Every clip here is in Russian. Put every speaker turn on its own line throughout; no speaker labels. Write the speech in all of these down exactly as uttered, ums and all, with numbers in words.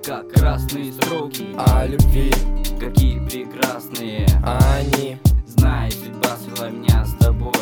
как красные строки
о любви.
Какие прекрасные
они.
Знай, судьба свела меня с тобой.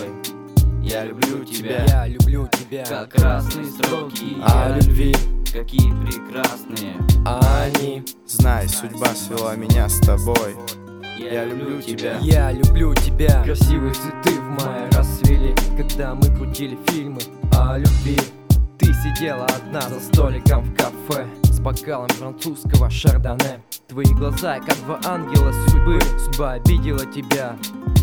Я люблю тебя,
Я люблю тебя,
как красные строки
о любви.
Какие прекрасные
они.
Знай, судьба свела меня с тобой.
Я люблю тебя.
Я люблю тебя. Красивые цветы в мае расцвели, когда мы крутили фильмы о любви. Ты сидела одна за столиком в кафе с бокалом французского шардоне. Твои глаза, как два ангела судьбы. Судьба обидела тебя.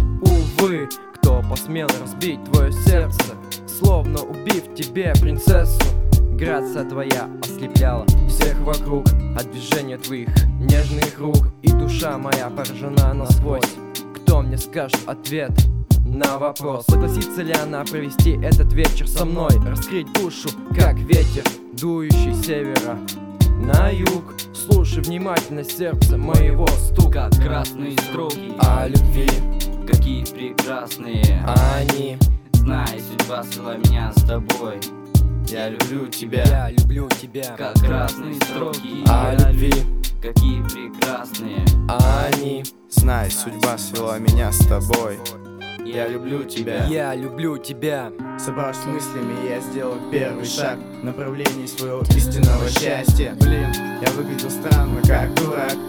Увы, кто посмел разбить твое сердце, словно убив тебе принцессу. Грация твоя ослепляла всех вокруг от движения твоих нежных рук. И душа моя поражена насквозь. Кто мне скажет ответ на вопрос, согласится ли она провести этот вечер со мной? Раскрыть душу, как ветер, дующий с севера на юг. Слушай внимательно сердце моего стука,
Как красные строки
о любви.
Какие прекрасные
они.
Знай, судьба свела меня с тобой. Я люблю тебя,
Я люблю тебя,
как красные строки
о любви.
Какие прекрасные
они.
Знай, судьба свела меня с тобой.
Я люблю тебя.
Я люблю тебя.
Собравшись мыслями, я сделал первый шаг в направлении своего истинного счастья. Блин, я выглядел странно, как дурак.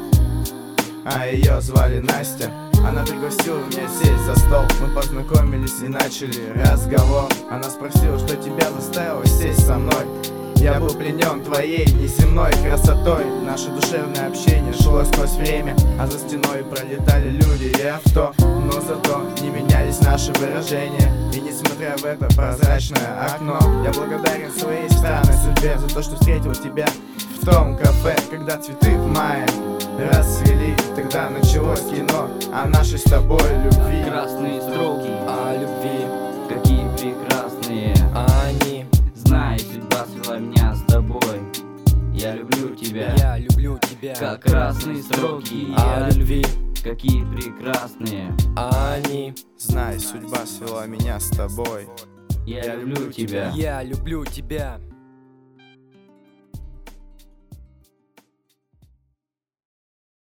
А ее звали Настя. Она пригласила меня сесть за стол. Мы познакомились и начали разговор. Она спросила, что тебя заставило сесть со мной. Я был пленен твоей неземной красотой. Наше душевное общение шло сквозь время, а за стеной пролетали люди и авто. Но зато не менялись наши выражения. И несмотря в это прозрачное окно, я благодарен своей странной судьбе за то, что встретил тебя в том кафе, когда цветы в мае расцвели. Тогда началось кино о нашей с тобой любви.
Красные строки
О любви.
Какие прекрасные
они.
Знай, судьба свела меня с тобой. Я люблю тебя,
Я люблю тебя,
как красные строки
о любви.
Какие прекрасные
они.
Знай, судьба свела меня с тобой.
Я люблю тебя.
Я люблю тебя.